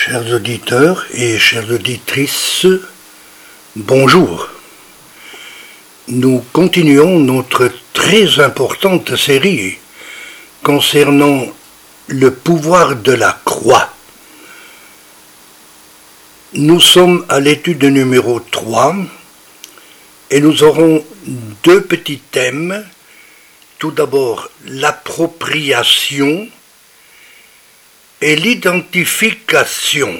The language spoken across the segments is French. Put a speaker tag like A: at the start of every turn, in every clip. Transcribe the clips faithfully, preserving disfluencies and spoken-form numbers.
A: Chers auditeurs et chères auditrices, bonjour. Nous continuons notre très importante série concernant le pouvoir de la croix. Nous sommes à l'étude numéro trois et nous aurons deux petits thèmes. Tout d'abord, l'appropriation et l'identification.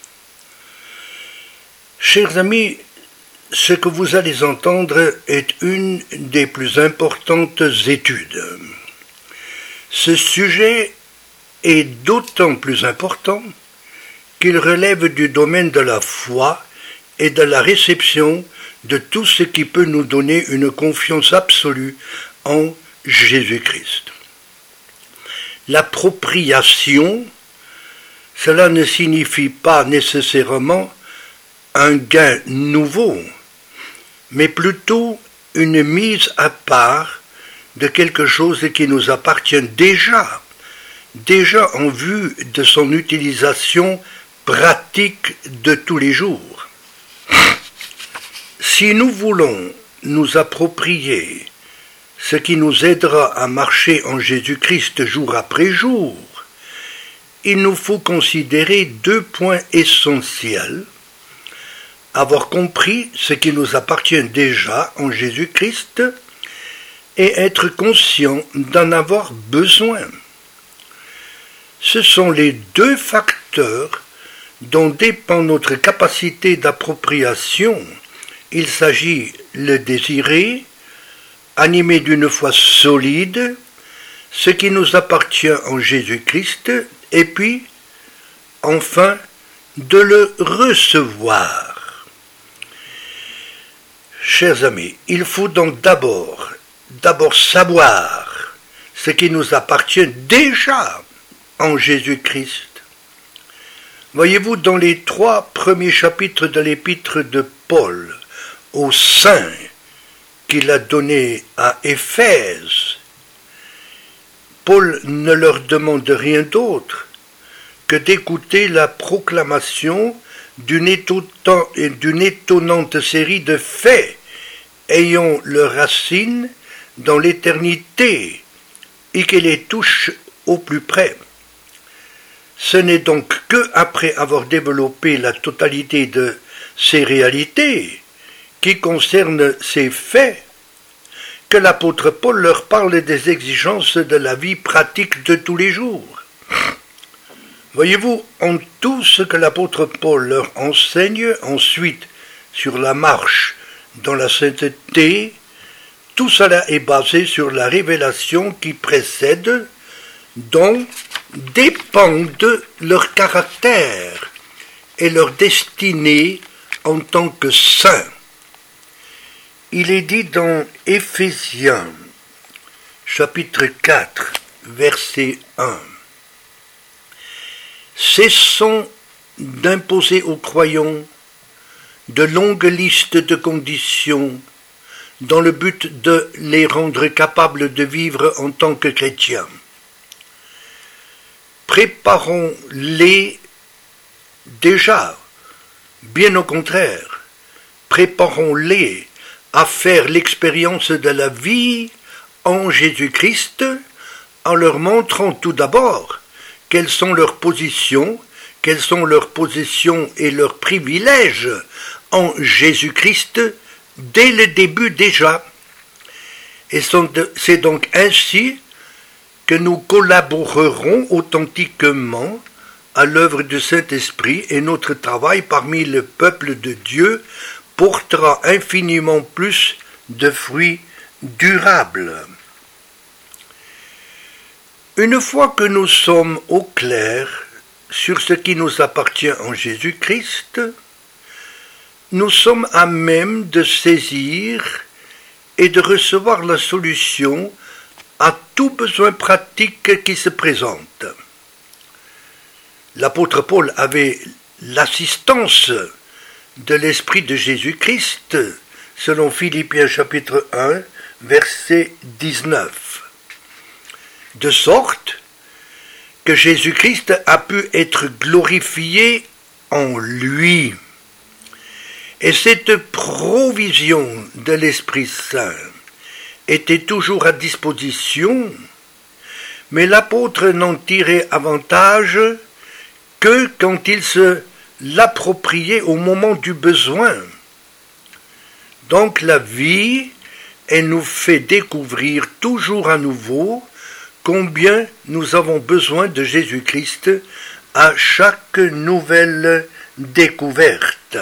A: Chers amis, ce que vous allez entendre est une des plus importantes études. Ce sujet est d'autant plus important qu'il relève du domaine de la foi et de la réception de tout ce qui peut nous donner une confiance absolue en Jésus-Christ. L'appropriation, cela ne signifie pas nécessairement un gain nouveau, mais plutôt une mise à part de quelque chose qui nous appartient déjà, déjà en vue de son utilisation pratique de tous les jours. Si nous voulons nous approprier ce qui nous aidera à marcher en Jésus-Christ jour après jour, il nous faut considérer deux points essentiels. Avoir compris ce qui nous appartient déjà en Jésus-Christ et être conscient d'en avoir besoin. Ce sont les deux facteurs dont dépend notre capacité d'appropriation. Il s'agit le désirer, animé d'une foi solide, ce qui nous appartient en Jésus-Christ, et puis, enfin, de le recevoir. Chers amis, il faut donc d'abord, d'abord savoir ce qui nous appartient déjà en Jésus-Christ. Voyez-vous, dans les trois premiers chapitres de l'épître de Paul aux saints qu'il a donné à Éphèse, Paul ne leur demande rien d'autre que d'écouter la proclamation d'une étonnante série de faits ayant leur racine dans l'éternité et qui les touche au plus près. Ce n'est donc que après avoir développé la totalité de ces réalités qui concernent ces faits que l'apôtre Paul leur parle des exigences de la vie pratique de tous les jours. Voyez-vous, en tout ce que l'apôtre Paul leur enseigne ensuite sur la marche dans la sainteté, tout cela est basé sur la révélation qui précède, dont dépendent leur caractère et leur destinée en tant que saints. Il est dit dans Éphésiens, chapitre quatre, verset un. Cessons d'imposer aux croyants de longues listes de conditions dans le but de les rendre capables de vivre en tant que chrétiens. Préparons-les déjà, bien au contraire, préparons-les à faire l'expérience de la vie en Jésus-Christ en leur montrant tout d'abord quelles sont leurs positions, quelles sont leurs positions et leurs privilèges en Jésus-Christ dès le début déjà. Et c'est donc ainsi que nous collaborerons authentiquement à l'œuvre du Saint-Esprit et notre travail parmi le peuple de Dieu portera infiniment plus de fruits durables. Une fois que nous sommes au clair sur ce qui nous appartient en Jésus-Christ, nous sommes à même de saisir et de recevoir la solution à tout besoin pratique qui se présente. L'apôtre Paul avait l'assistance de l'Esprit de Jésus-Christ, selon Philippiens chapitre un, verset dix-neuf. De sorte que Jésus-Christ a pu être glorifié en lui. Et cette provision de l'Esprit Saint était toujours à disposition, mais l'apôtre n'en tirait avantage que quand il se l'appropriait au moment du besoin. Donc la vie, elle nous fait découvrir toujours à nouveau combien nous avons besoin de Jésus-Christ à chaque nouvelle découverte.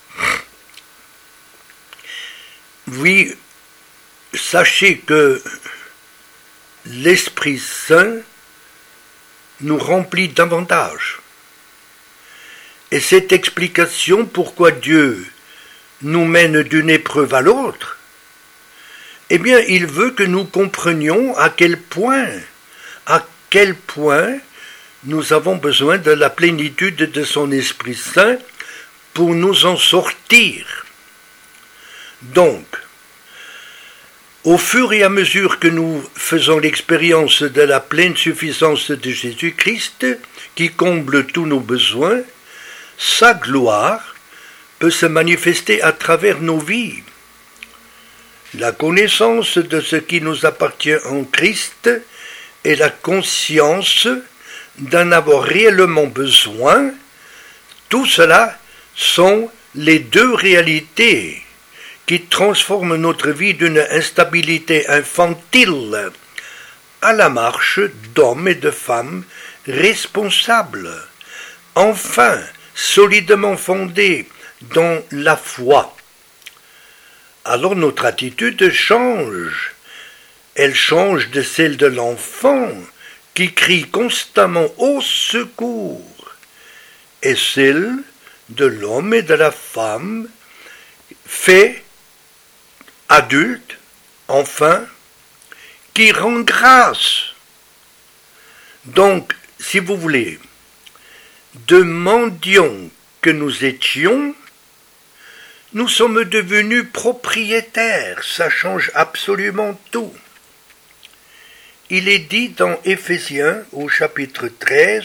A: Oui, sachez que l'Esprit Saint nous remplit davantage. Et cette explication pourquoi Dieu nous mène d'une épreuve à l'autre, eh bien, il veut que nous comprenions à quel point, à quel point nous avons besoin de la plénitude de son Esprit Saint pour nous en sortir. Donc, au fur et à mesure que nous faisons l'expérience de la pleine suffisance de Jésus-Christ, qui comble tous nos besoins, sa gloire peut se manifester à travers nos vies. La connaissance de ce qui nous appartient en Christ et la conscience d'en avoir réellement besoin, tout cela sont les deux réalités qui transforment notre vie d'une instabilité infantile à la marche d'hommes et de femmes responsables, enfin solidement fondés dans la foi. Alors notre attitude change. Elle change de celle de l'enfant qui crie constamment au secours, et celle de l'homme et de la femme fait adulte, enfin, qui rend grâce. Donc, si vous voulez, de mendiants que nous étions, nous sommes devenus propriétaires. Ça change absolument tout. Il est dit dans Éphésiens au chapitre treize,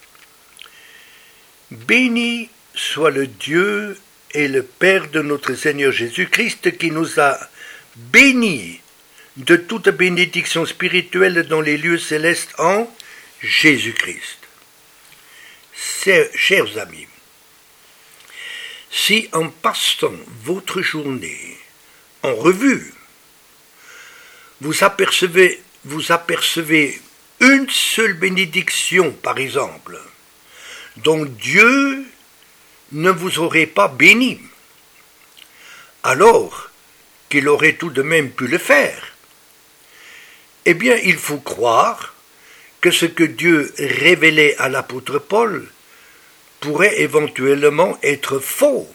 A: « Béni soit le Dieu et le Père de notre Seigneur Jésus-Christ qui nous a bénis de toute bénédiction spirituelle dans les lieux célestes en Jésus-Christ. » Chers amis, si en passant votre journée en revue, vous apercevez, vous apercevez une seule bénédiction, par exemple, dont Dieu ne vous aurait pas béni, alors qu'il aurait tout de même pu le faire, eh bien il faut croire que ce que Dieu révélait à l'apôtre Paul pourrait éventuellement être faux.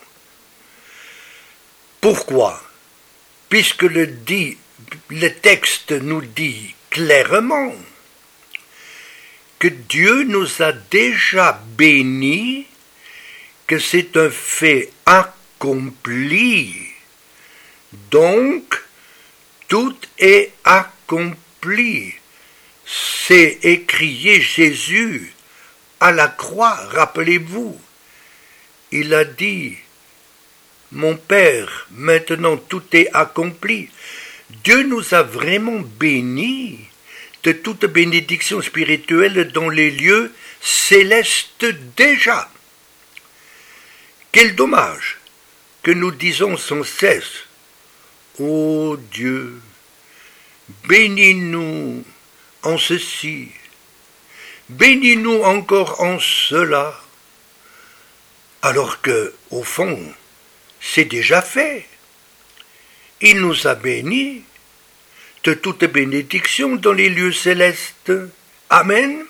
A: Pourquoi? Puisque le, dit, le texte nous dit clairement que Dieu nous a déjà bénis, que c'est un fait accompli. Donc, tout est accompli. C'est écrié Jésus à la croix, rappelez-vous. Il a dit, « Mon Père, maintenant tout est accompli. » Dieu nous a vraiment bénis de toute bénédiction spirituelle dans les lieux célestes déjà. Quel dommage que nous disons sans cesse, « Ô Dieu, bénis-nous en ceci, bénis-nous encore en cela, alors que, au fond, c'est déjà fait. Il nous a bénis de toute bénédiction dans les lieux célestes. Amen.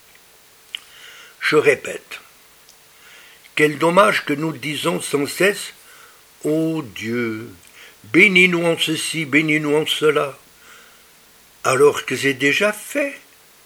A: Je répète, quel dommage que nous disons sans cesse, ô Dieu, bénis-nous en ceci, bénis-nous en cela, alors que c'est déjà fait.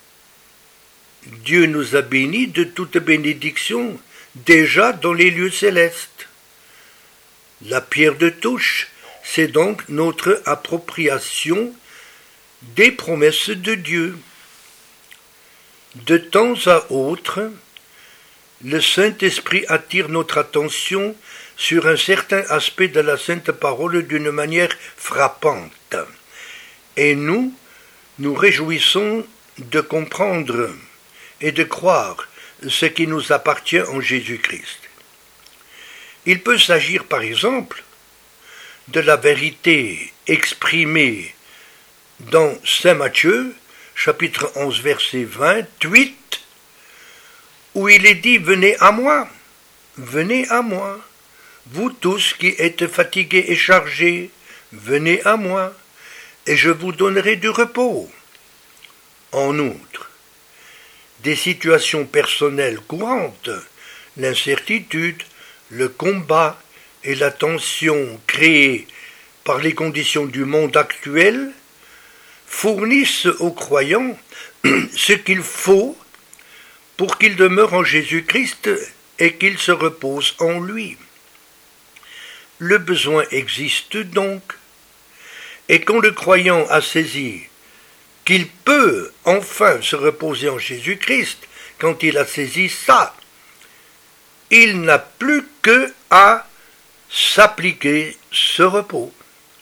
A: Dieu nous a bénis de toute bénédiction déjà dans les lieux célestes. La pierre de touche, c'est donc notre appropriation des promesses de Dieu. De temps à autre, le Saint-Esprit attire notre attention sur un certain aspect de la Sainte Parole d'une manière frappante. Et nous, nous réjouissons de comprendre et de croire ce qui nous appartient en Jésus-Christ. Il peut s'agir par exemple de la vérité exprimée dans Saint Matthieu, chapitre onze, verset vingt-huit, où il est dit « Venez à moi, venez à moi, vous tous qui êtes fatigués et chargés, venez à moi, et je vous donnerai du repos. » En outre, des situations personnelles courantes, l'incertitude, le combat et la tension créée par les conditions du monde actuel fournissent aux croyants ce qu'il faut pour qu'ils demeurent en Jésus-Christ et qu'ils se reposent en lui. Le besoin existe donc, et quand le croyant a saisi qu'il peut enfin se reposer en Jésus-Christ, quand il a saisi ça, il n'a plus que à s'appliquer ce repos.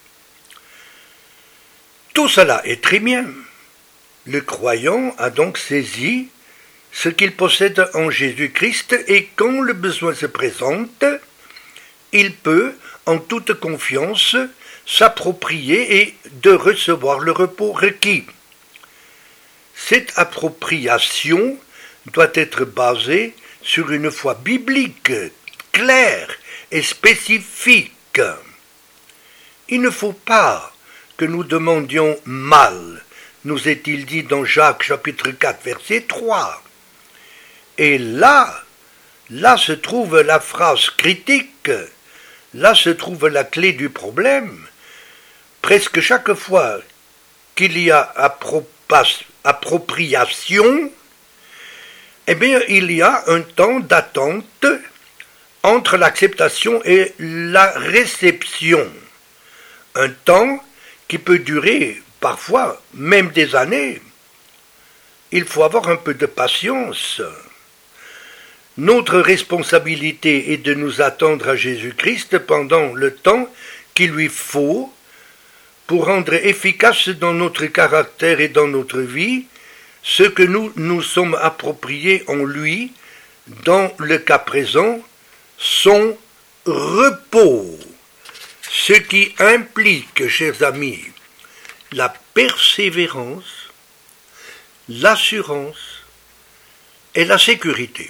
A: Tout cela est très bien. Le croyant a donc saisi ce qu'il possède en Jésus-Christ et quand le besoin se présente, il peut, en toute confiance, s'approprier et de recevoir le repos requis. Cette appropriation doit être basée sur une foi biblique, claire et spécifique. Il ne faut pas que nous demandions mal, nous est-il dit dans Jacques chapitre quatre, verset trois. Et là, là se trouve la phrase critique, là se trouve la clé du problème. Presque chaque fois qu'il y a appropriation, eh bien, il y a un temps d'attente entre l'acceptation et la réception. Un temps qui peut durer parfois même des années. Il faut avoir un peu de patience. Notre responsabilité est de nous attendre à Jésus-Christ pendant le temps qu'il lui faut pour rendre efficace dans notre caractère et dans notre vie ce que nous nous sommes appropriés en lui, dans le cas présent, son repos. Ce qui implique, chers amis, la persévérance, l'assurance et la sécurité.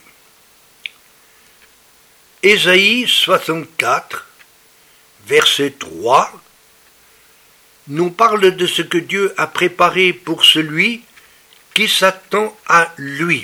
A: Ésaïe soixante-quatre, verset trois, nous parle de ce que Dieu a préparé pour celui qui s'attend à lui.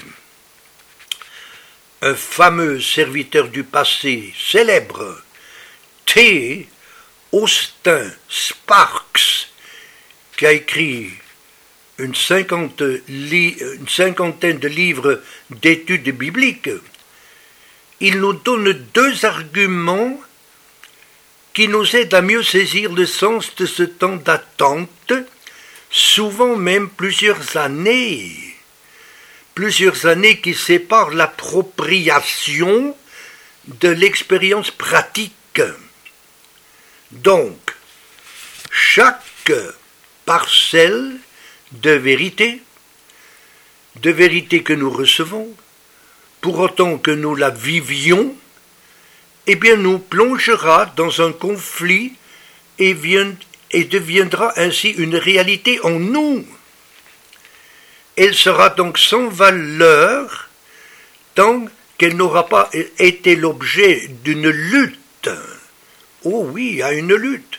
A: Un fameux serviteur du passé célèbre, T. Austin Sparks, qui a écrit une, li- une cinquantaine de livres d'études bibliques, il nous donne deux arguments qui nous aident à mieux saisir le sens de ce temps d'attente, souvent même plusieurs années, plusieurs années qui séparent l'appropriation de l'expérience pratique. Donc, chaque parcelle de vérité, de vérité que nous recevons, pour autant que nous la vivions, eh bien nous plongera dans un conflit et, vient, et deviendra ainsi une réalité en nous. Elle sera donc sans valeur tant qu'elle n'aura pas été l'objet d'une lutte. Oh oui, il y a une lutte.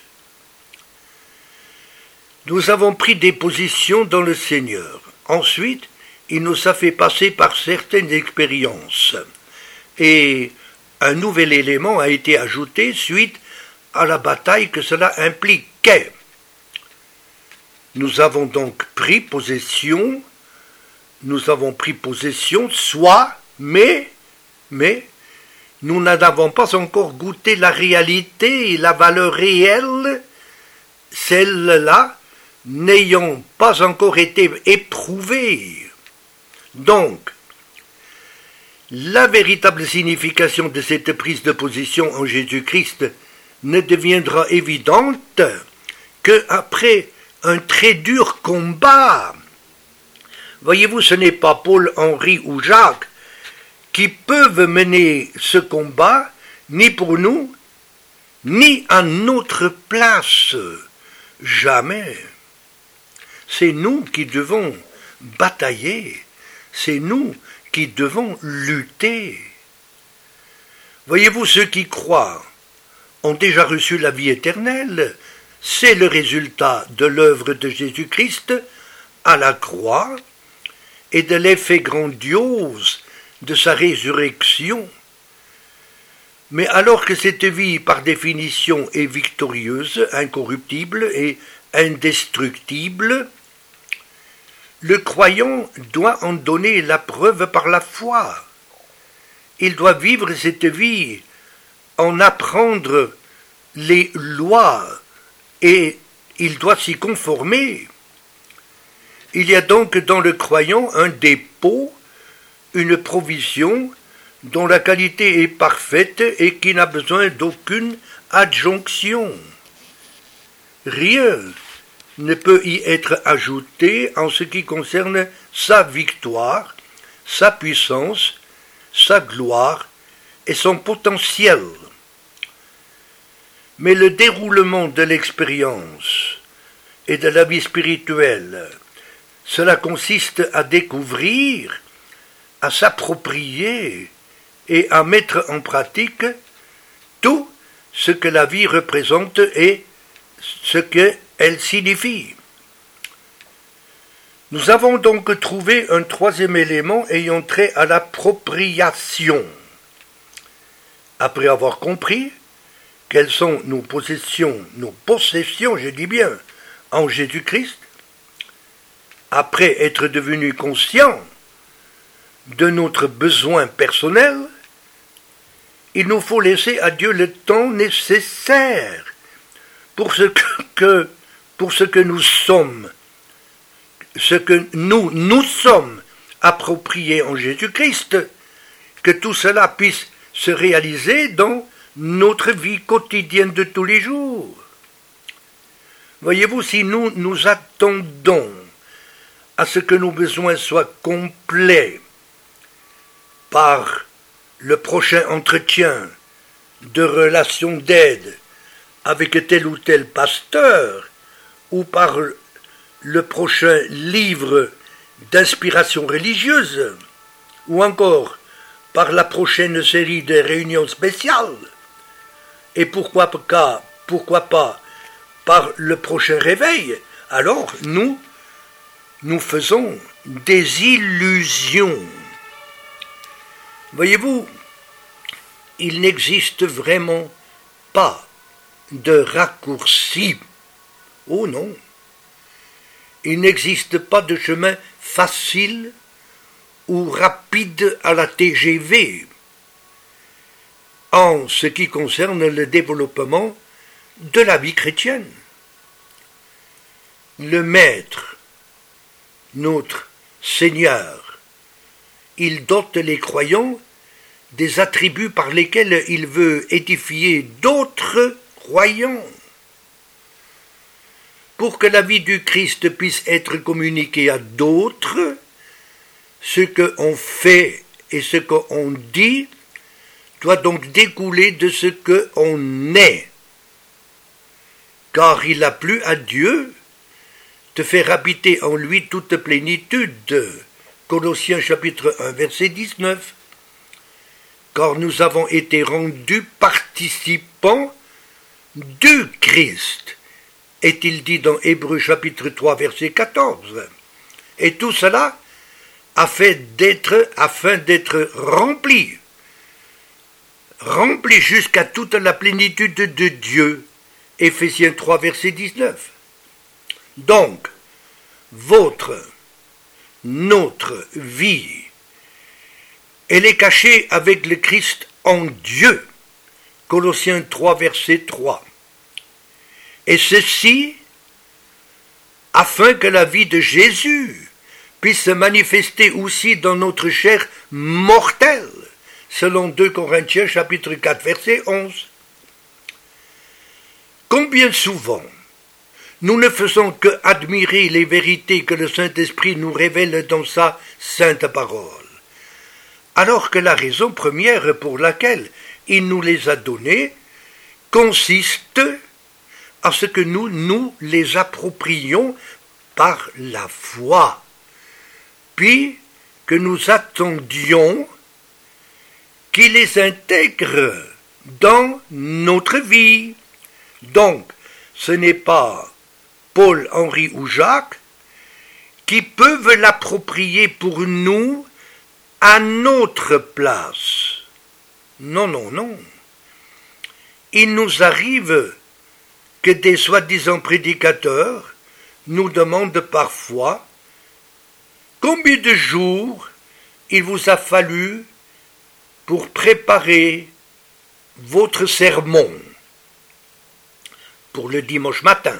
A: Nous avons pris des positions dans le Seigneur. Ensuite, il nous a fait passer par certaines expériences. Et un nouvel élément a été ajouté suite à la bataille que cela impliquait. Nous avons donc pris possession, nous avons pris possession, soit, mais, mais, nous n'avons pas encore goûté la réalité et la valeur réelle, celle-là n'ayant pas encore été éprouvée. Donc, La véritable signification de cette prise de position en Jésus-Christ ne deviendra évidente qu'après un très dur combat. Voyez-vous, ce n'est pas Paul, Henri ou Jacques qui peuvent mener ce combat, ni pour nous, ni à notre place. Jamais. C'est nous qui devons batailler. C'est nous qui devons lutter. Voyez-vous, ceux qui croient ont déjà reçu la vie éternelle. C'est le résultat de l'œuvre de Jésus-Christ à la croix et de l'effet grandiose de sa résurrection. Mais alors que cette vie, par définition, est victorieuse, incorruptible et indestructible, le croyant doit en donner la preuve par la foi. Il doit vivre cette vie, en apprendre les lois, et il doit s'y conformer. Il y a donc dans le croyant un dépôt, une provision dont la qualité est parfaite et qui n'a besoin d'aucune adjonction. Rien ne peut y être ajouté en ce qui concerne sa victoire, sa puissance, sa gloire et son potentiel. Mais le déroulement de l'expérience et de la vie spirituelle, cela consiste à découvrir, à s'approprier et à mettre en pratique tout ce que la vie représente et ce qu'elle signifie. Nous avons donc trouvé un troisième élément ayant trait à l'appropriation. Après avoir compris quelles sont nos possessions, nos possessions, je dis bien, en Jésus-Christ, après être devenu conscient de notre besoin personnel, il nous faut laisser à Dieu le temps nécessaire pour ce que, pour ce que nous sommes, ce que nous nous sommes appropriés en Jésus-Christ, que tout cela puisse se réaliser dans notre vie quotidienne de tous les jours. Voyez-vous, si nous nous attendons à ce que nos besoins soient complets par le prochain entretien de relation d'aide avec tel ou tel pasteur, ou par le prochain livre d'inspiration religieuse, ou encore par la prochaine série de réunions spéciales, et pourquoi pas, pourquoi pas par le prochain réveil, alors nous, nous faisons des illusions. Voyez-vous, il n'existe vraiment pas de raccourci. Oh non, il n'existe pas de chemin facile ou rapide à la T G V en ce qui concerne le développement de la vie chrétienne. Le Maître, notre Seigneur, il dote les croyants des attributs par lesquels il veut édifier d'autres croyants. Pour que la vie du Christ puisse être communiquée à d'autres, ce qu'on fait et ce qu'on dit doit donc découler de ce qu'on est. Car il a plu à Dieu de faire habiter en lui toute plénitude. Colossiens chapitre un, verset dix-neuf. Car nous avons été rendus participants du Christ, est-il dit dans Hébreux chapitre trois, verset quatorze. Et tout cela afin d'être, afin d'être rempli, rempli jusqu'à toute la plénitude de Dieu. Éphésiens trois, verset dix-neuf. Donc, votre, notre vie, elle est cachée avec le Christ en Dieu. Colossiens trois, verset trois. Et ceci, afin que la vie de Jésus puisse se manifester aussi dans notre chair mortelle, selon deux Corinthiens chapitre quatre verset onze. Combien souvent nous ne faisons que admirer les vérités que le Saint-Esprit nous révèle dans sa sainte parole, alors que la raison première pour laquelle il nous les a données consiste à ce que nous nous les approprions par la foi, puis que nous attendions qu'il les intègre dans notre vie. Donc, ce n'est pas Paul, Henri ou Jacques qui peuvent l'approprier pour nous à notre place. Non, non, non. Il nous arrive que des soi-disant prédicateurs nous demandent parfois combien de jours il vous a fallu pour préparer votre sermon pour le dimanche matin.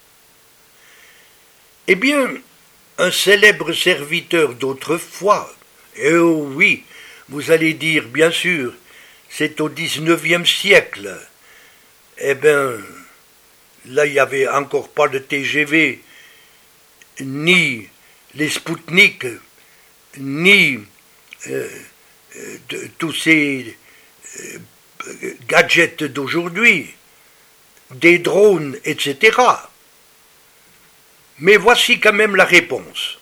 A: Eh bien, un célèbre serviteur d'autrefois, et oh oui, vous allez dire, bien sûr, c'est au dix-neuvième siècle, eh bien, là, il n'y avait encore pas de T G V, ni les Spoutnik, ni euh, de, tous ces euh, gadgets d'aujourd'hui, des drones, et cetera. Mais voici quand même la réponse.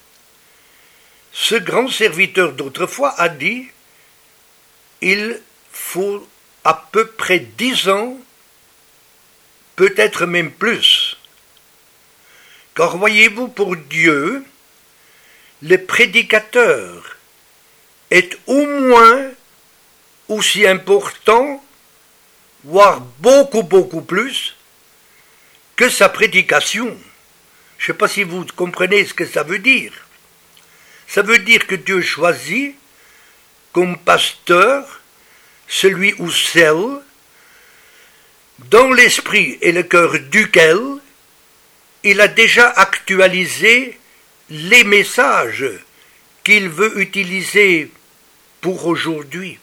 A: Ce grand serviteur d'autrefois a dit « Il faut à peu près dix ans, peut-être même plus. Car voyez-vous, pour Dieu, le prédicateur est au moins aussi important, voire beaucoup, beaucoup plus, que sa prédication. » Je ne sais pas si vous comprenez ce que ça veut dire. Ça veut dire que Dieu choisit comme pasteur celui ou celle dans l'esprit et le cœur duquel il a déjà actualisé les messages qu'il veut utiliser pour aujourd'hui.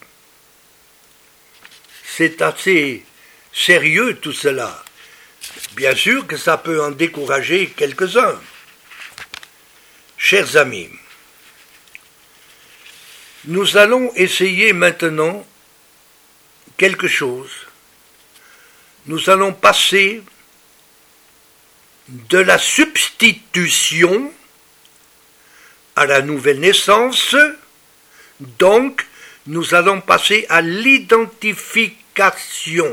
A: C'est assez sérieux tout cela. Bien sûr que ça peut en décourager quelques-uns. Chers amis, nous allons essayer maintenant quelque chose. Nous allons passer de la substitution à la nouvelle naissance, donc nous allons passer à l'identification.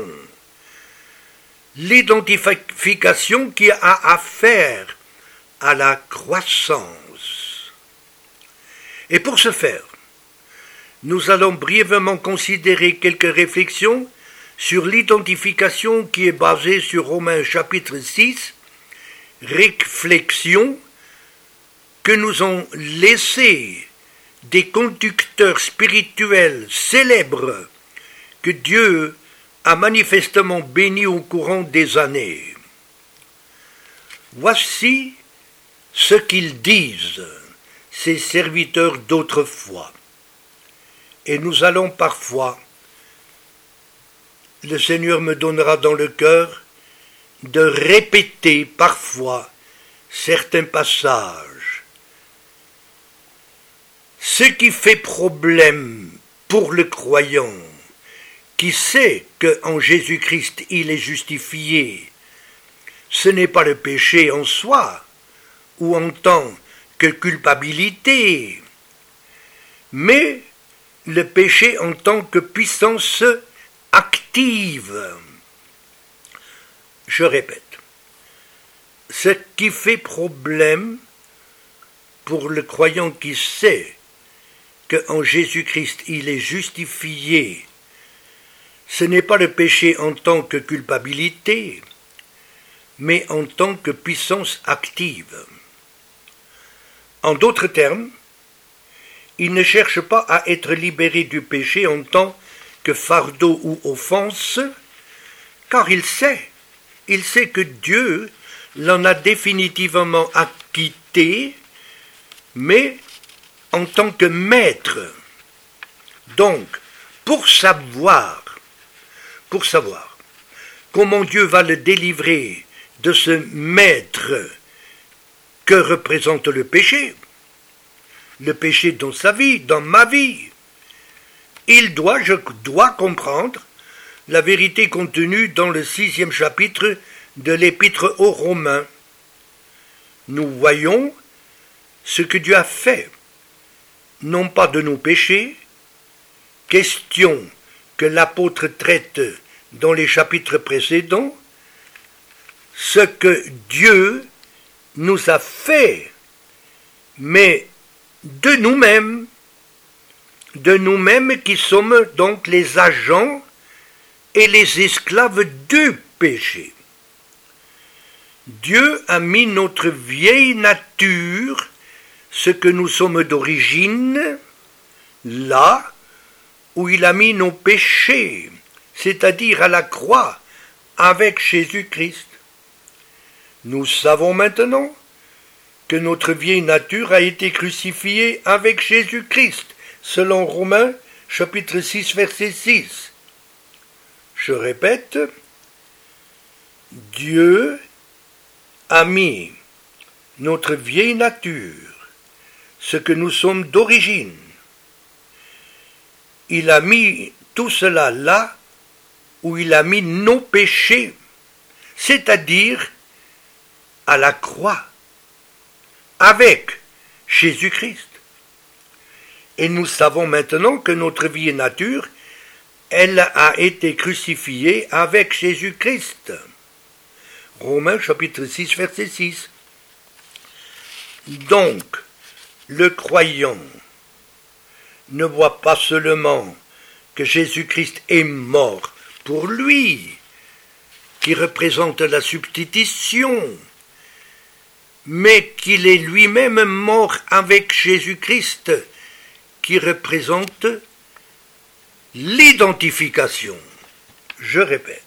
A: L'identification qui a affaire à la croissance. Et pour ce faire, nous allons brièvement considérer quelques réflexions sur l'identification qui est basée sur Romains chapitre six, réflexions que nous ont laissées des conducteurs spirituels célèbres que Dieu a manifestement béni au courant des années. Voici ce qu'ils disent, ces serviteurs d'autrefois. Et nous allons parfois, le Seigneur me donnera dans le cœur, de répéter parfois certains passages. Ce qui fait problème pour le croyant, qui sait qu'en Jésus-Christ il est justifié, ce n'est pas le péché en soi, ou en tant que culpabilité, mais le péché en tant que puissance active. Je répète, ce qui fait problème pour le croyant qui sait qu'en Jésus-Christ il est justifié, ce n'est pas le péché en tant que culpabilité, mais en tant que puissance active. En d'autres termes, il ne cherche pas à être libéré du péché en tant que fardeau ou offense, car il sait, il sait que Dieu l'en a définitivement acquitté, mais en tant que maître. Donc, pour savoir, pour savoir comment Dieu va le délivrer de ce maître que représente le péché, le péché dans sa vie, dans ma vie. Il doit, je dois comprendre la vérité contenue dans le sixième chapitre de l'Épître aux Romains. Nous voyons ce que Dieu a fait, non pas de nos péchés, question que l'apôtre traite dans les chapitres précédents, ce que Dieu nous a fait, mais de nous-mêmes, de nous-mêmes qui sommes donc les agents et les esclaves du péché. Dieu a mis notre vieille nature, ce que nous sommes d'origine, là où il a mis nos péchés, c'est-à-dire à la croix, avec Jésus-Christ. Nous savons maintenant que notre vieille nature a été crucifiée avec Jésus-Christ, selon Romains chapitre six, verset six. Je répète, Dieu a mis notre vieille nature, ce que nous sommes d'origine. Il a mis tout cela là où il a mis nos péchés, c'est-à-dire à la croix, avec Jésus-Christ. Et nous savons maintenant que notre vieille nature, elle a été crucifiée avec Jésus-Christ. Romains chapitre six, verset six. Donc, le croyant ne voit pas seulement que Jésus-Christ est mort pour lui, qui représente la substitution, mais qu'il est lui-même mort avec Jésus-Christ, qui représente l'identification. Je répète,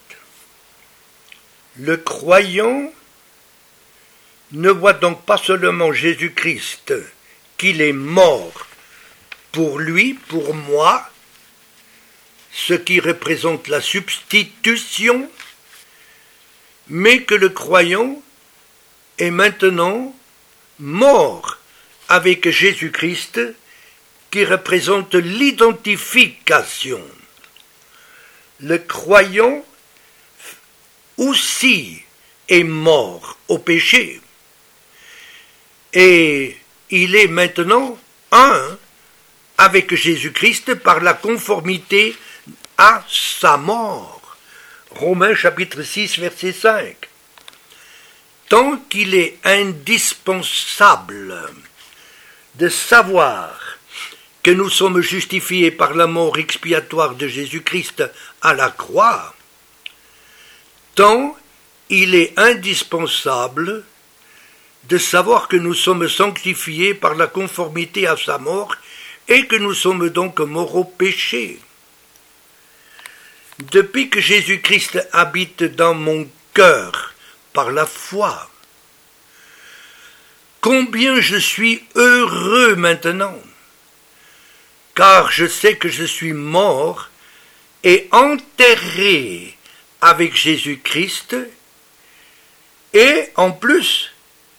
A: le croyant ne voit donc pas seulement Jésus-Christ, qu'il est mort pour lui, pour moi, ce qui représente la substitution, mais que le croyant est maintenant mort avec Jésus-Christ, qui représente l'identification. Le croyant aussi est mort au péché. Et il est maintenant un avec Jésus-Christ par la conformité à sa mort. Romains chapitre six, verset cinq. Tant qu'il est indispensable de savoir que nous sommes justifiés par la mort expiatoire de Jésus-Christ à la croix, tant il est indispensable de savoir que nous sommes sanctifiés par la conformité à sa mort et que nous sommes donc morts au péché. Depuis que Jésus-Christ habite dans mon cœur par la foi, combien je suis heureux maintenant, car je sais que je suis mort et enterré avec Jésus-Christ, et en plus,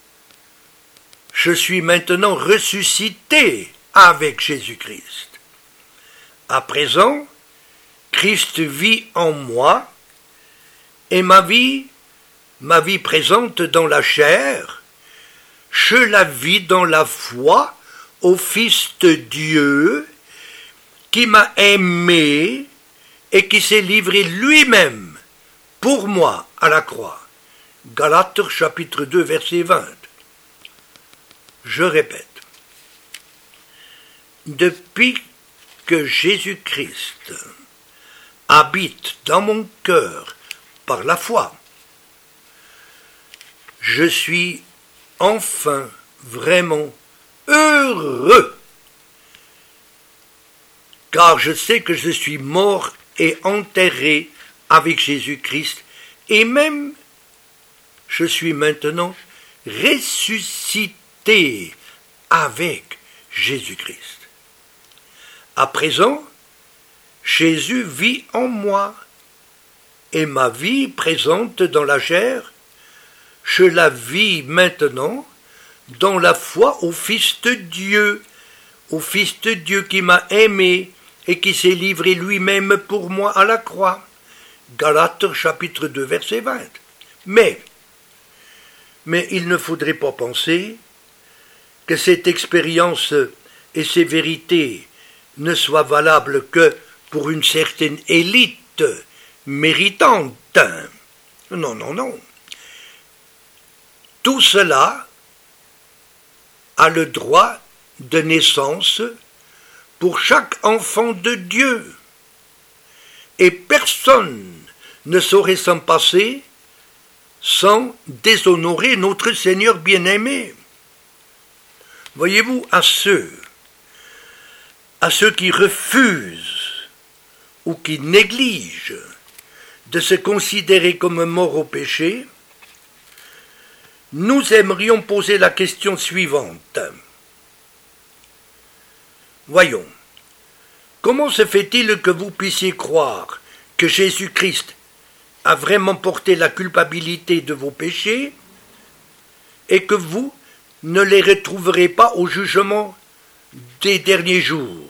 A: je suis maintenant ressuscité avec Jésus-Christ. À présent, Christ vit en moi, et ma vie, ma vie présente dans la chair, je la vis dans la foi au Fils de Dieu, qui m'a aimé et qui s'est livré lui-même pour moi à la croix. Galates chapitre deux, verset vingt. Je répète, depuis que Jésus-Christ habite dans mon cœur par la foi, je suis enfin vraiment heureux, car je sais que je suis mort et enterré avec Jésus-Christ, et même je suis maintenant ressuscité avec Jésus-Christ. À présent, Jésus vit en moi, et ma vie présente dans la chair, je la vis maintenant dans la foi au Fils de Dieu, au Fils de Dieu qui m'a aimé et qui s'est livré lui-même pour moi à la croix. Galates chapitre deux verset vingt. Mais, mais il ne faudrait pas penser que cette expérience et ces vérités ne soient valables que pour une certaine élite méritante. Non, non, non. Tout cela a le droit de naissance pour chaque enfant de Dieu. Et personne ne saurait s'en passer sans déshonorer notre Seigneur bien-aimé. Voyez-vous, à ceux, à ceux qui refusent ou qui négligent de se considérer comme morts au péché, nous aimerions poser la question suivante. Voyons, comment se fait-il que vous puissiez croire que Jésus-Christ a vraiment porté la culpabilité de vos péchés et que vous ne les retrouverez pas au jugement des derniers jours?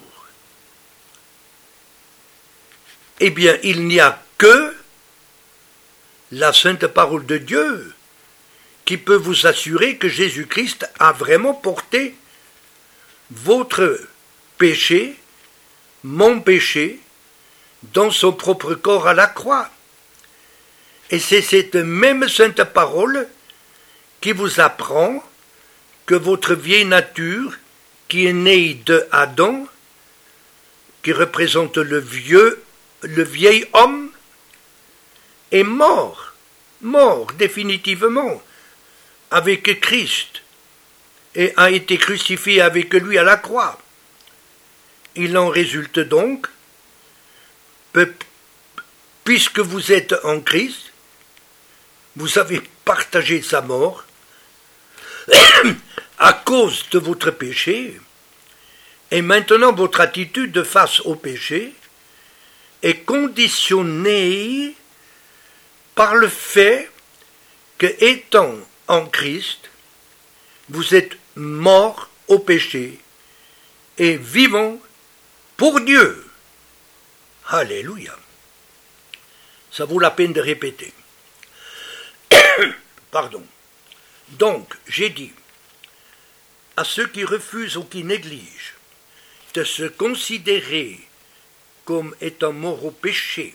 A: Eh bien, il n'y a que la sainte parole de Dieu qui peut vous assurer que Jésus-Christ a vraiment porté votre péché, mon péché, dans son propre corps à la croix. Et c'est cette même sainte parole qui vous apprend que votre vieille nature, qui est née de Adam, qui représente le vieux, le vieil homme, est mort, mort définitivement, avec Christ, et a été crucifié avec lui à la croix. Il en résulte donc, puisque vous êtes en Christ, vous avez partagé sa mort à cause de votre péché, et maintenant votre attitude face au péché est conditionnée par le fait que, étant en Christ, vous êtes mort au péché et vivant pour Dieu. Alléluia. Ça vaut la peine de répéter. Pardon. Donc, j'ai dit à ceux qui refusent ou qui négligent de se considérer comme étant morts au péché,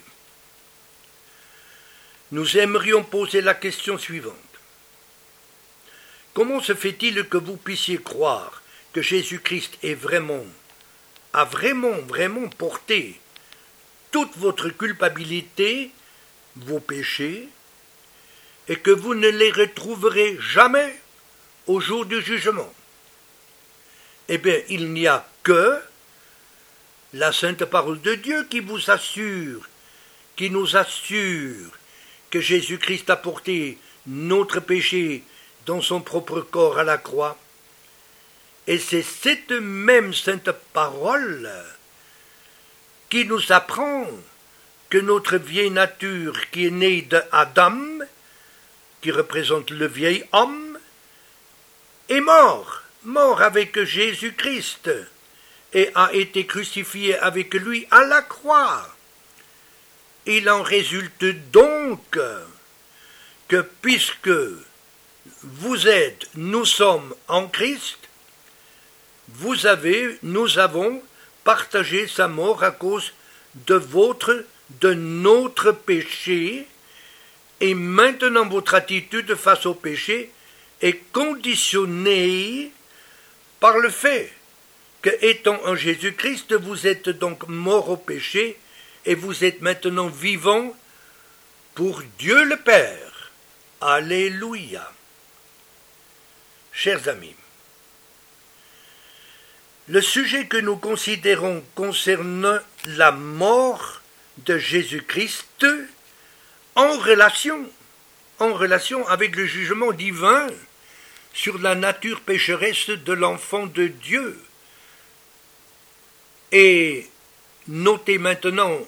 A: nous aimerions poser la question suivante. Comment se fait-il que vous puissiez croire que Jésus-Christ est vraiment, a vraiment, vraiment porté toute votre culpabilité, vos péchés, et que vous ne les retrouverez jamais au jour du jugement? Eh bien, il n'y a que la sainte parole de Dieu qui vous assure, qui nous assure que Jésus-Christ a porté notre péché dans son propre corps à la croix. Et c'est cette même sainte parole qui nous apprend que notre vieille nature qui est née de Adam, qui représente le vieil homme, est mort, mort avec Jésus-Christ, et a été crucifié avec lui à la croix. Il en résulte donc que puisque vous êtes, nous sommes en Christ, vous avez, nous avons partagé sa mort à cause de votre, de notre péché, et maintenant votre attitude face au péché est conditionnée par le fait que, étant en Jésus-Christ, vous êtes donc mort au péché et vous êtes maintenant vivant pour Dieu le Père. Alléluia. Chers amis, le sujet que nous considérons concerne la mort de Jésus-Christ en relation, en relation avec le jugement divin sur la nature pécheresse de l'enfant de Dieu. Et notez maintenant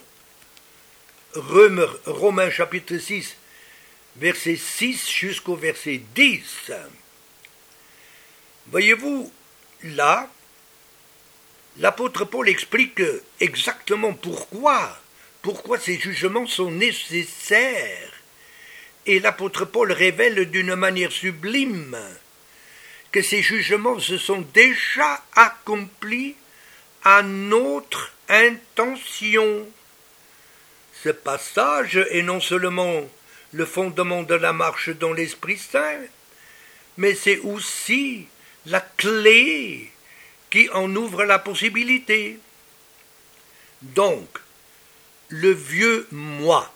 A: Romains chapitre six, verset six jusqu'au verset dix. Voyez-vous, là, l'apôtre Paul explique exactement pourquoi, pourquoi ces jugements sont nécessaires. Et l'apôtre Paul révèle d'une manière sublime que ces jugements se sont déjà accomplis à notre intention. Ce passage est non seulement le fondement de la marche dans l'Esprit Saint, mais c'est aussi la clé qui en ouvre la possibilité. Donc, le vieux moi,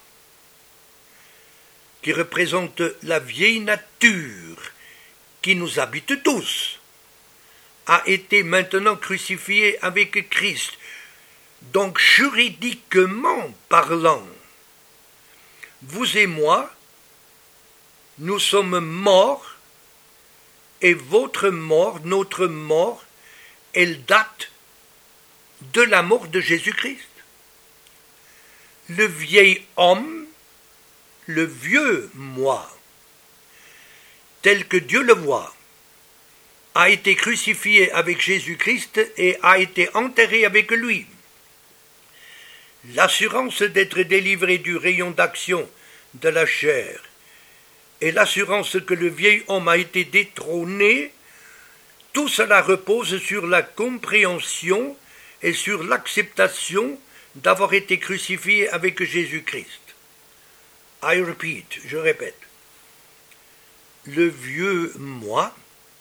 A: qui représente la vieille nature qui nous habite tous, a été maintenant crucifié avec Christ. Donc, juridiquement parlant, vous et moi, nous sommes morts, et votre mort, notre mort, elle date de la mort de Jésus-Christ. Le vieil homme, le vieux moi, tel que Dieu le voit, a été crucifié avec Jésus-Christ et a été enterré avec lui. L'assurance d'être délivré du rayon d'action de la chair et l'assurance que le vieil homme a été détrôné, tout cela repose sur la compréhension et sur l'acceptation d'avoir été crucifié avec Jésus-Christ. I repeat, je répète, le vieux moi,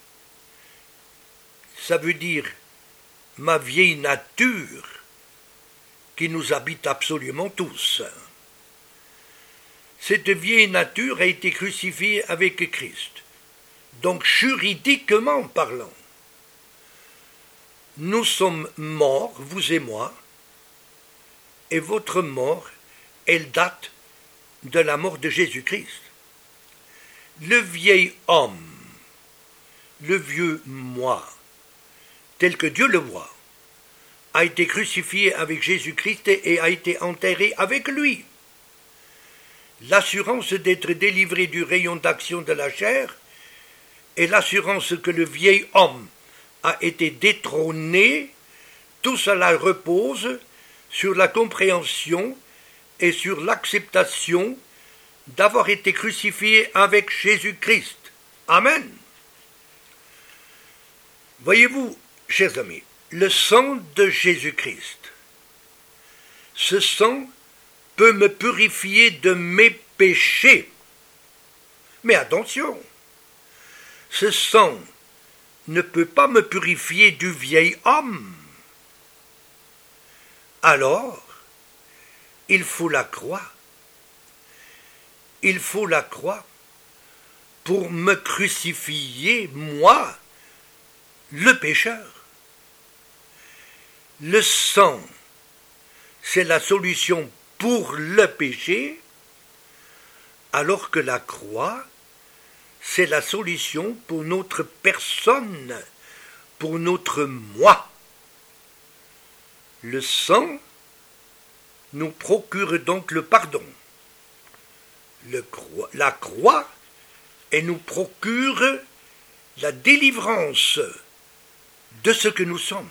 A: ça veut dire ma vieille nature qui nous habite absolument tous. Cette vieille nature a été crucifiée avec Christ. Donc juridiquement parlant, nous sommes morts, vous et moi, et votre mort, elle date de la mort de Jésus-Christ. Le vieil homme, le vieux moi, tel que Dieu le voit, a été crucifié avec Jésus-Christ et a été enterré avec lui. L'assurance d'être délivré du rayon d'action de la chair et l'assurance que le vieil homme a été détrôné, tout cela repose sur la compréhension et sur l'acceptation d'avoir été crucifié avec Jésus-Christ. Amen. Voyez-vous, chers amis, le sang de Jésus-Christ, ce sang peut me purifier de mes péchés. Mais attention, ce sang ne peut pas me purifier du vieil homme. Alors, il faut la croix. Il faut la croix pour me crucifier, moi, le pécheur. Le sang, c'est la solution pour le péché, alors que la croix, c'est la solution pour notre personne, pour notre moi. Le sang nous procure donc le pardon. Le croix, la croix, elle nous procure la délivrance de ce que nous sommes.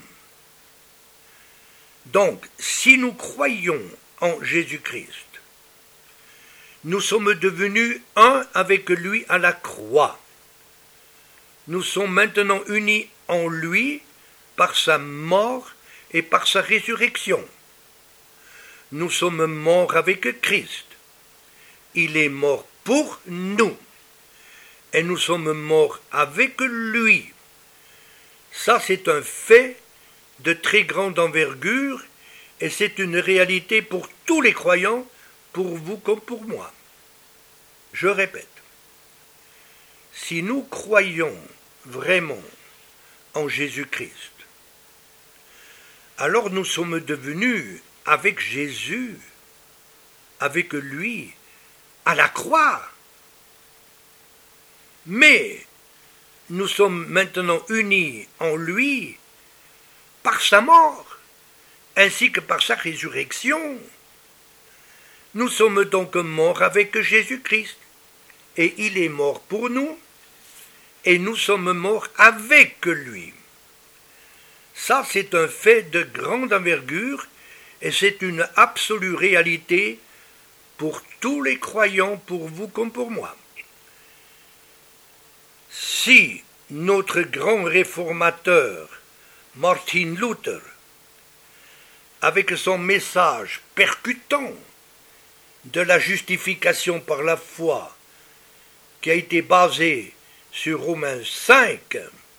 A: Donc, si nous croyons en Jésus-Christ, nous sommes devenus un avec lui à la croix. Nous sommes maintenant unis en lui par sa mort et par sa résurrection. Nous sommes morts avec Christ. Il est mort pour nous. Et nous sommes morts avec lui. Ça, c'est un fait de très grande envergure et c'est une réalité pour tous les croyants, pour vous comme pour moi. Je répète, si nous croyons vraiment en Jésus-Christ, alors nous sommes devenus avec Jésus, avec lui, à la croix. Mais nous sommes maintenant unis en lui par sa mort ainsi que par sa résurrection. Nous sommes donc morts avec Jésus-Christ, et il est mort pour nous, et nous sommes morts avec lui. Ça, c'est un fait de grande envergure, et c'est une absolue réalité pour tous les croyants, pour vous comme pour moi. Si notre grand réformateur, Martin Luther, avec son message percutant de la justification par la foi, qui a été basé sur Romains cinq,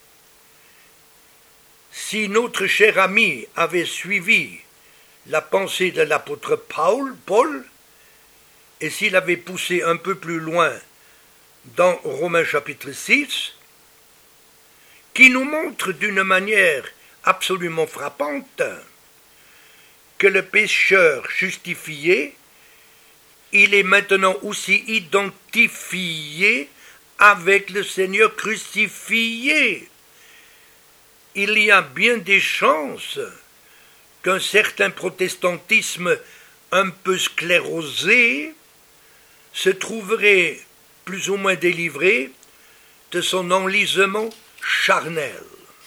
A: si notre cher ami avait suivi la pensée de l'apôtre Paul, Paul, et s'il avait poussé un peu plus loin dans Romains chapitre six, qui nous montre d'une manière absolument frappante que le pécheur justifié, il est maintenant aussi identifié avec le Seigneur crucifié. Il y a bien des chances qu'un certain protestantisme un peu sclérosé se trouverait plus ou moins délivré de son enlisement charnel.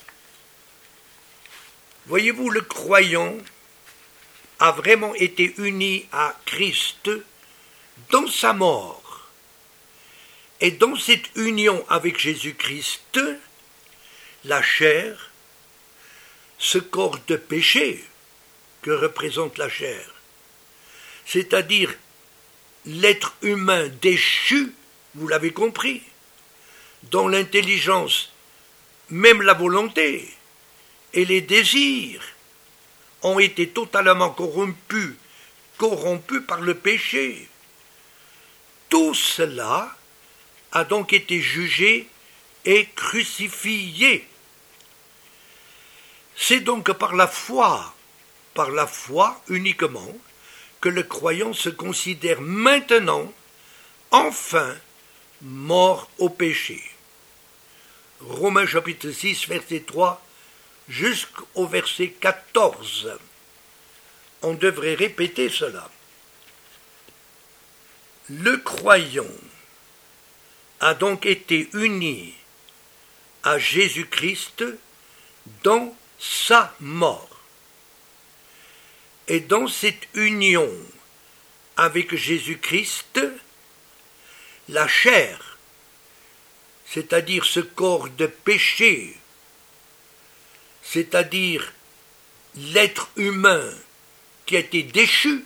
A: Voyez-vous, le croyant a vraiment été uni à Christ dans sa mort. Et dans cette union avec Jésus-Christ, la chair, ce corps de péché que représente la chair, c'est-à-dire l'être humain déchu, vous l'avez compris, dont l'intelligence, même la volonté et les désirs ont été totalement corrompus, corrompus par le péché. Tout cela a donc été jugé et crucifié. C'est donc par la foi, par la foi uniquement, que le croyant se considère maintenant, enfin, mort au péché. Romains chapitre six, verset trois, jusqu'au verset quatorze. On devrait répéter cela. Le croyant a donc été uni à Jésus-Christ dans sa mort. Et dans cette union avec Jésus-Christ, la chair, c'est-à-dire ce corps de péché, c'est-à-dire l'être humain qui a été déchu,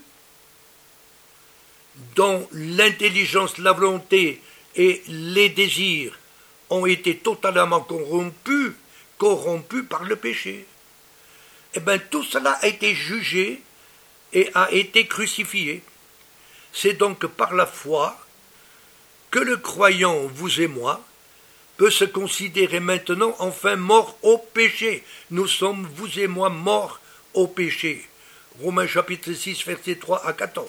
A: dont l'intelligence, la volonté et les désirs ont été totalement corrompus, corrompus par le péché. Eh bien, tout cela a été jugé et a été crucifié. C'est donc par la foi que le croyant, vous et moi, peut se considérer maintenant enfin mort au péché. Nous sommes, vous et moi, morts au péché. Romains chapitre six, versets trois à quatorze.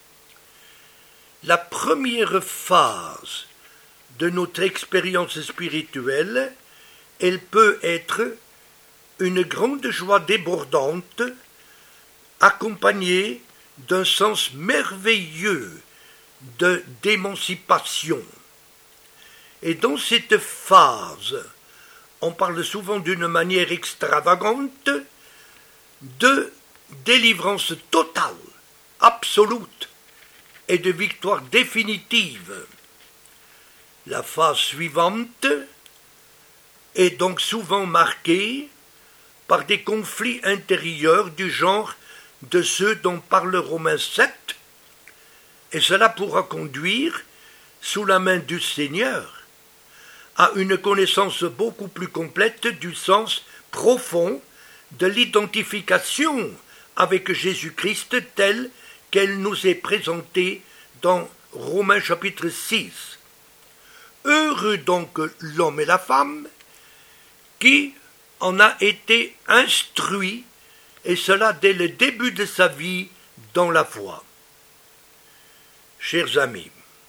A: La première phase de notre expérience spirituelle, elle peut être une grande joie débordante, accompagnée d'un sens merveilleux de d'émancipation. Et dans cette phase, on parle souvent d'une manière extravagante de délivrance totale, absolue et de victoire définitive. La phase suivante est donc souvent marquée par des conflits intérieurs du genre de ceux dont parle Romains sept, et cela pourra conduire, sous la main du Seigneur, à une connaissance beaucoup plus complète du sens profond de l'identification avec Jésus-Christ telle qu'elle nous est présentée dans Romains chapitre six. Heureux donc l'homme et la femme qui en a été instruit, et cela dès le début de sa vie dans la foi. Chers amis,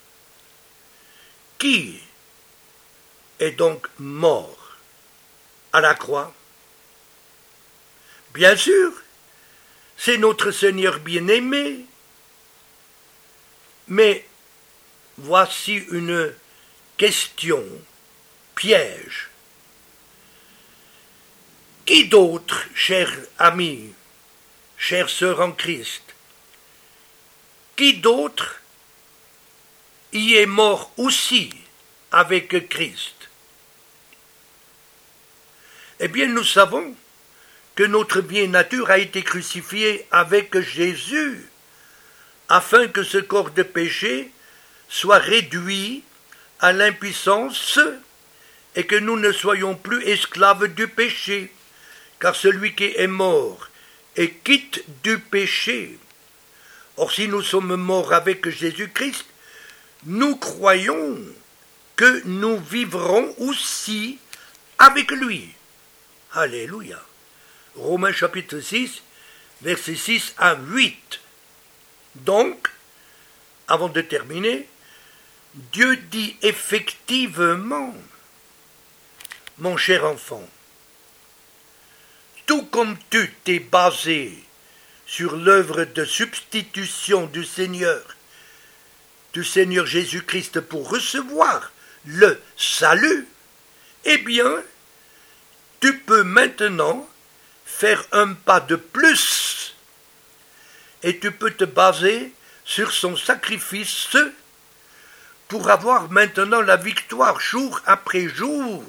A: qui est donc mort à la croix? Bien sûr, c'est notre Seigneur bien-aimé. Mais voici une question piège. Qui d'autre, chers amis, chères sœurs en Christ, qui d'autre y est mort aussi avec Christ? Eh bien, nous savons que notre vieille nature a été crucifiée avec Jésus, afin que ce corps de péché soit réduit à l'impuissance et que nous ne soyons plus esclaves du péché, car celui qui est mort est quitte du péché. Or, si nous sommes morts avec Jésus-Christ, nous croyons que nous vivrons aussi avec lui. Alléluia. Romains chapitre six, versets six à huit. Donc, avant de terminer, Dieu dit effectivement, mon cher enfant, tout comme tu t'es basé sur l'œuvre de substitution du Seigneur, du Seigneur Jésus-Christ pour recevoir le salut, eh bien, tu peux maintenant faire un pas de plus et tu peux te baser sur son sacrifice pour avoir maintenant la victoire jour après jour.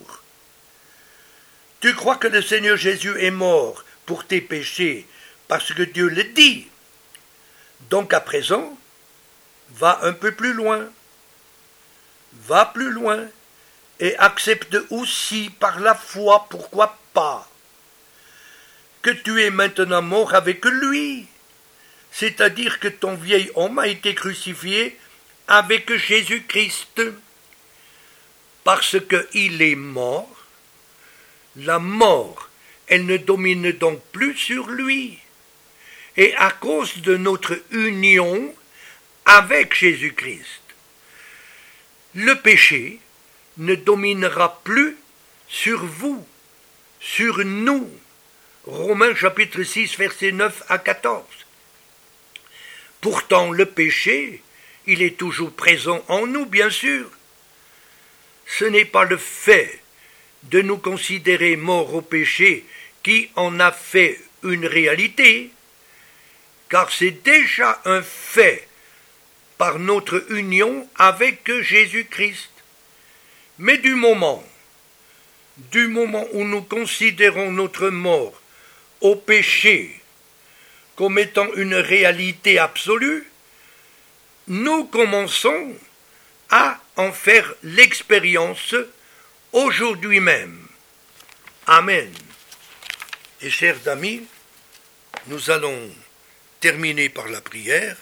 A: Tu crois que le Seigneur Jésus est mort pour tes péchés parce que Dieu le dit. Donc à présent, va un peu plus loin. Va plus loin et accepte aussi par la foi, pourquoi pas, que tu es maintenant mort avec lui. C'est-à-dire que ton vieil homme a été crucifié avec Jésus-Christ. Parce qu'il est mort, la mort, elle ne domine donc plus sur lui. Et à cause de notre union avec Jésus-Christ, le péché ne dominera plus sur vous, sur nous. Romains chapitre six, versets neuf à quatorze. Pourtant, le péché, il est toujours présent en nous, bien sûr. Ce n'est pas le fait de nous considérer morts au péché qui en a fait une réalité, car c'est déjà un fait par notre union avec Jésus-Christ. Mais du moment, du moment où nous considérons notre mort au péché comme étant une réalité absolue, nous commençons à en faire l'expérience aujourd'hui même. Amen. Et chers amis, nous allons terminer par la prière,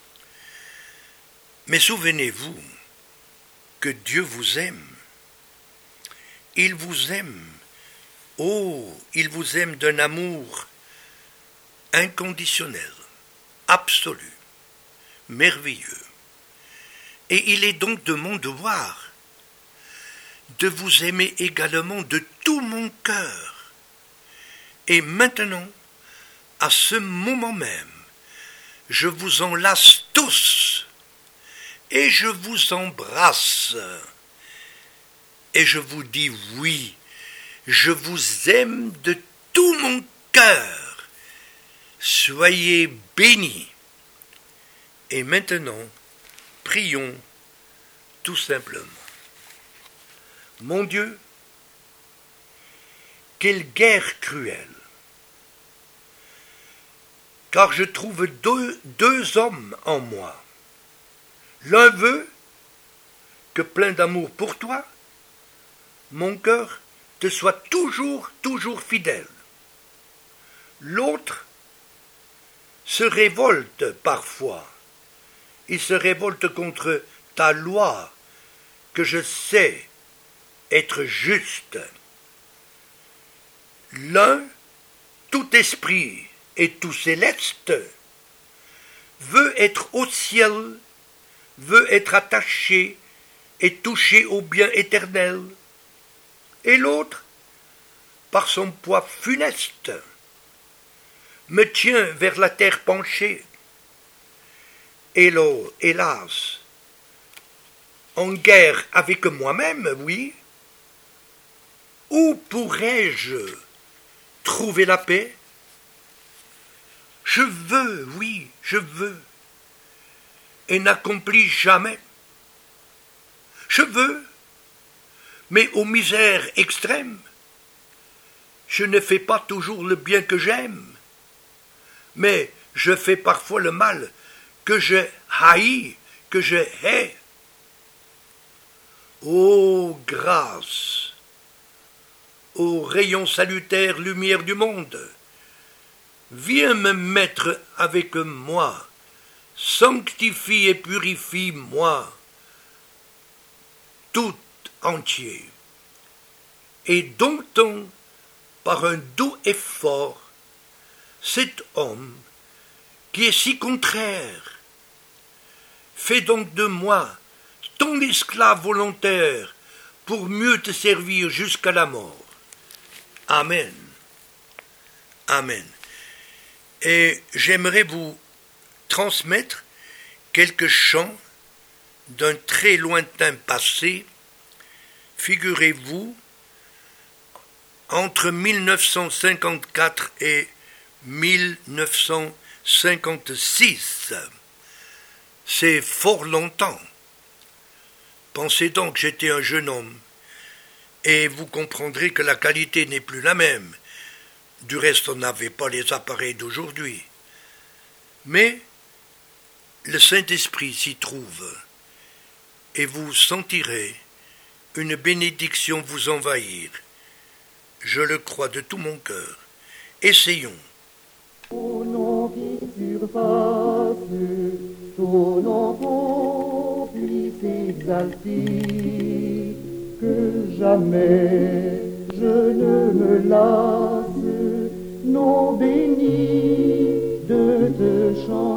A: mais souvenez-vous que Dieu vous aime. Il vous aime. Oh, il vous aime d'un amour inconditionnel, absolu, merveilleux. Et il est donc de mon devoir de vous aimer également de tout mon cœur. Et maintenant, à ce moment même, je vous enlace tous et je vous embrasse et je vous dis oui, je vous aime de tout mon cœur. Soyez bénis. Et maintenant, prions tout simplement. Mon Dieu, quelle guerre cruelle, car je trouve deux, deux hommes en moi. L'un veut que plein d'amour pour toi, mon cœur te soit toujours, toujours fidèle. L'autre se révolte parfois. Il se révolte contre ta loi, que je sais être juste. L'un, tout esprit et tout céleste, veut être au ciel, veut être attaché et touché au bien éternel. Et l'autre, par son poids funeste, me tient vers la terre penchée. Hélo, hélas, en guerre avec moi-même, oui. Où pourrais-je trouver la paix? Je veux, oui, je veux, et n'accomplis jamais. Je veux, mais aux misères extrêmes. Je ne fais pas toujours le bien que j'aime, mais je fais parfois le mal que je haïs, que je hais. Ô grâce, ô rayon salutaire, lumière du monde, viens me mettre avec moi, sanctifie et purifie-moi tout entier, et domptons par un doux effort cet homme qui est si contraire. Fais donc de moi ton esclave volontaire pour mieux te servir jusqu'à la mort. Amen. Amen. Et j'aimerais vous transmettre quelques chants d'un très lointain passé. Figurez-vous, entre mille neuf cent cinquante-quatre et mille neuf cent cinquante-six. C'est fort longtemps. Pensez donc que j'étais un jeune homme, et vous comprendrez que la qualité n'est plus la même. Du reste, on n'avait pas les appareils d'aujourd'hui. Mais le Saint-Esprit s'y trouve, et vous sentirez une bénédiction vous envahir. Je le crois de tout mon cœur. Essayons.
B: Au nom qui surpasse, ton nom qu'on puisse exalter, que jamais je ne me lasse, nom béni de te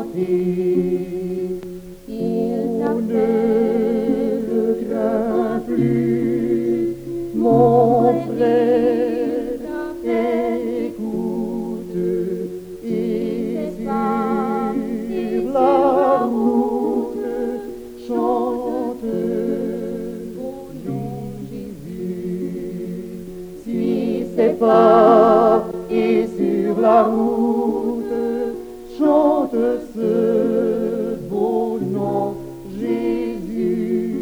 B: chanter. On ne le craint plus, mon frère, écoute, et sur la route chante au nom Jésus. Suis ses pas et sur la route chante ce beau nom Jésus.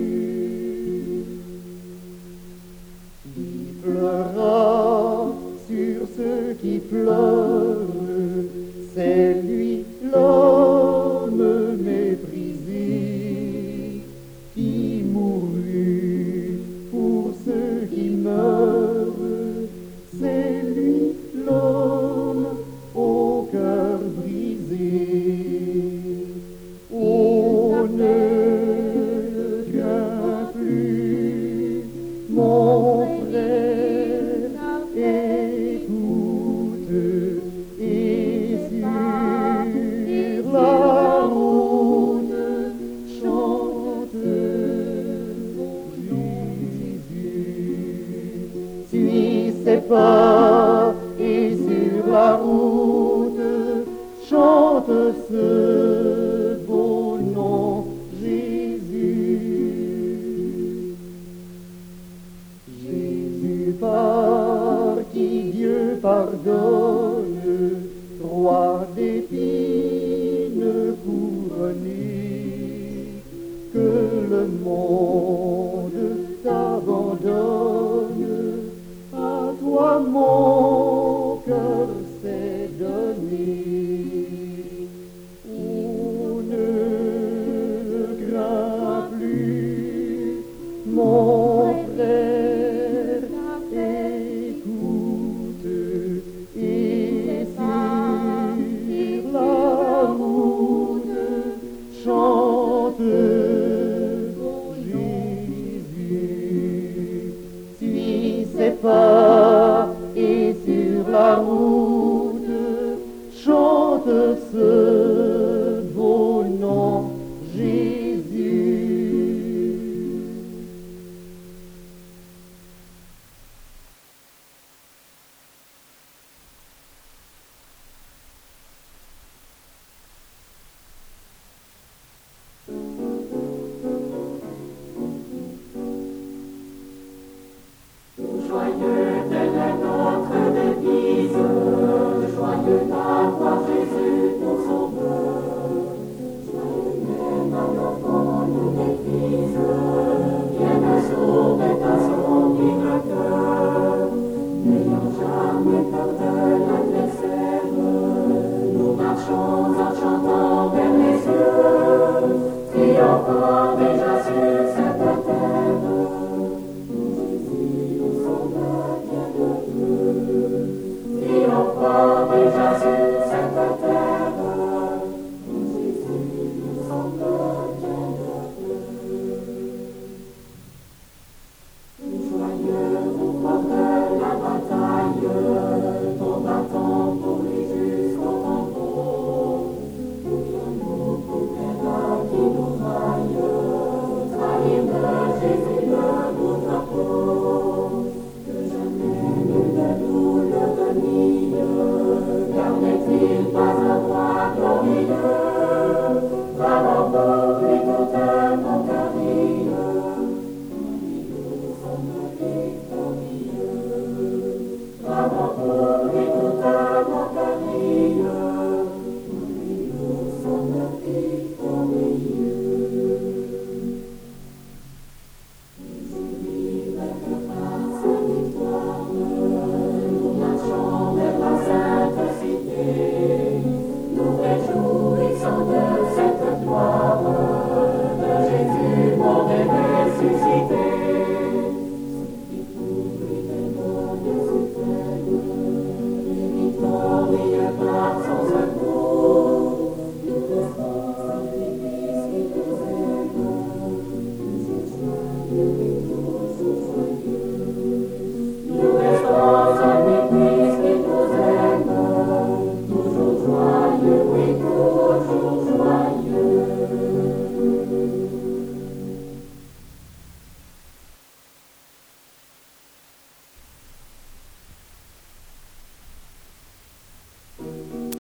B: Il pleura sur ceux qui pleurent, c'est lui l'homme méprisé qui mourut pour ceux qui meurent, c'est lui l'homme au cœur brisé. On ne le tient plus, mon frère, écoute, et sur la route chante Jésus. Suis ses pas et sur la route chante ce beau nom Jésus. Jésus par qui Dieu pardonne, roi d'épines couronné, que le monde t'abandonne, à toi mon cœur s'est donné. On ne le craint plus, mon frère, écoute, et sur la route chante